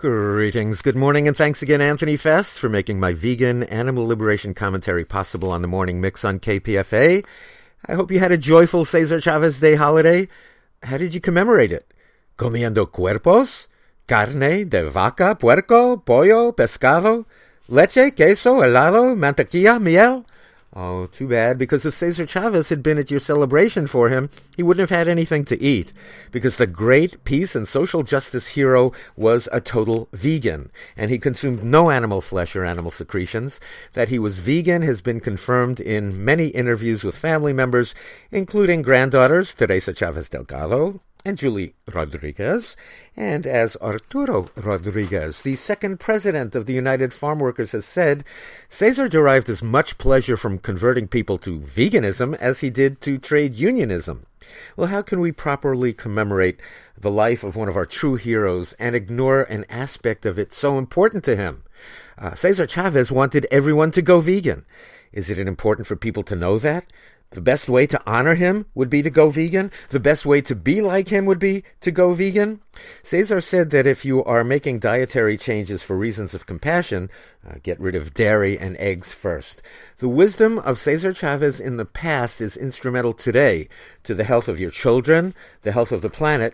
Greetings, good morning, and thanks again, Anthony Fest, for making my vegan animal liberation commentary possible on the Morning Mix on KPFA. I hope you had a joyful Cesar Chavez Day holiday. How did you commemorate it? Comiendo cuerpos? Carne de vaca, puerco, pollo, pescado, leche, queso, helado, mantequilla, miel? Oh, too bad, because if Cesar Chavez had been at your celebration for him, he wouldn't have had anything to eat, because the great peace and social justice hero was a total vegan, and he consumed no animal flesh or animal secretions. That he was vegan has been confirmed in many interviews with family members, including granddaughters Teresa Chavez Delgado and Julie Rodriguez, and as Arturo Rodriguez, the second president of the United Farm Workers, has said, Cesar derived as much pleasure from converting people to veganism as he did to trade unionism. Well, how can we properly commemorate the life of one of our true heroes and ignore an aspect of it so important to him? Cesar Chavez wanted everyone to go vegan. Is it important for people to know that? The best way to honor him would be to go vegan. The best way to be like him would be to go vegan. Cesar said that if you are making dietary changes for reasons of compassion, get rid of dairy and eggs first. The wisdom of Cesar Chavez in the past is instrumental today to the health of your children, the health of the planet,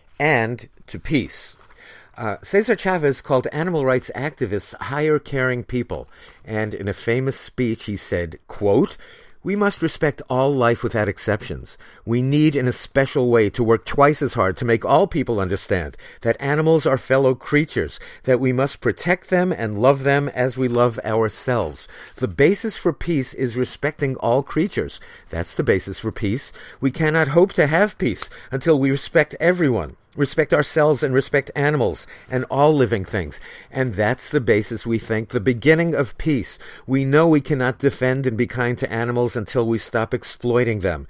and to peace. Cesar Chavez called animal rights activists higher caring people, and in a famous speech he said, quote, "We must respect all life without exceptions. We need in a special way to work twice as hard to make all people understand that animals are fellow creatures, that we must protect them and love them as we love ourselves. The basis for peace is respecting all creatures. That's the basis for peace. We cannot hope to have peace until we respect everyone. Respect ourselves and respect animals and all living things. And that's the basis, we think, the beginning of peace. We know we cannot defend and be kind to animals until we stop exploiting them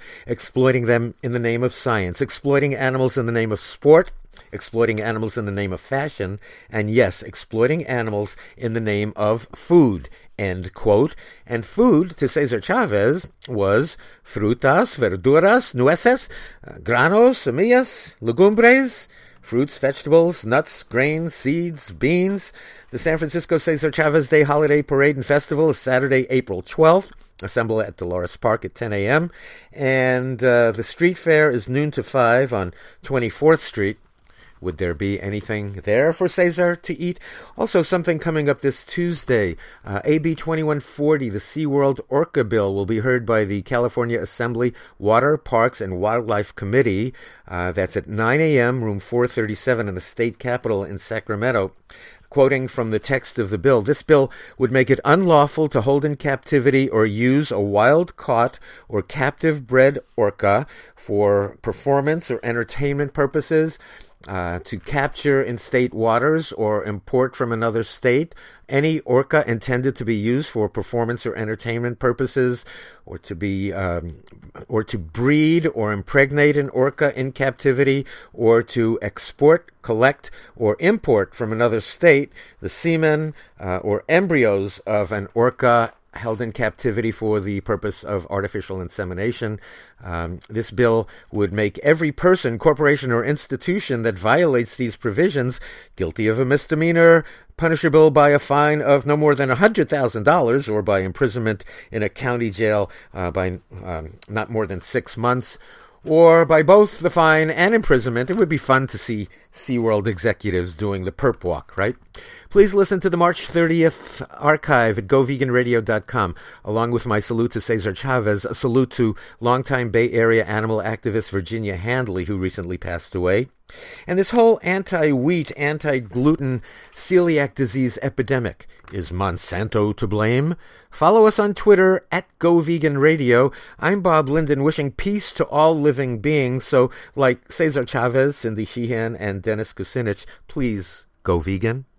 in the name of science, exploiting animals in the name of sport, exploiting animals in the name of fashion, and yes, exploiting animals in the name of food." End quote. And food, to Cesar Chavez, was frutas, verduras, nueces, granos, semillas, legumbres, fruits, vegetables, nuts, grains, seeds, beans. The San Francisco Cesar Chavez Day Holiday Parade and Festival is Saturday, April 12th. Assemble at Dolores Park at 10 a.m. And the street fair is noon to 5 on 24th Street. Would there be anything there for Cesar to eat? Also, something coming up this Tuesday. AB 2140, the SeaWorld Orca Bill, will be heard by the California Assembly Water, Parks, and Wildlife Committee. That's at 9 a.m., room 437 in the state capitol in Sacramento. Quoting from the text of the bill, this bill would make it unlawful to hold in captivity or use a wild-caught or captive-bred orca for performance or entertainment purposes, to capture in state waters or import from another state any orca intended to be used for performance or entertainment purposes, or to breed or impregnate an orca in captivity, or to export, collect, or import from another state the semen or embryos of an orca held in captivity for the purpose of artificial insemination. This bill would make every person, corporation, or institution that violates these provisions guilty of a misdemeanor, punishable by a fine of no more than $100,000 or by imprisonment in a county jail by not more than 6 months, or by both the fine and imprisonment. It would be fun to see SeaWorld executives doing the perp walk, right? Please listen to the March 30th archive at goveganradio.com, along with my salute to Cesar Chavez, a salute to longtime Bay Area animal activist Virginia Handley, who recently passed away. And this whole anti-wheat, anti-gluten, celiac disease epidemic, is Monsanto to blame? Follow us on Twitter at GoVeganRadio. I'm Bob Linden, wishing peace to all living beings. So, like Cesar Chavez, Cindy Sheehan, and Dennis Kucinich, please go vegan.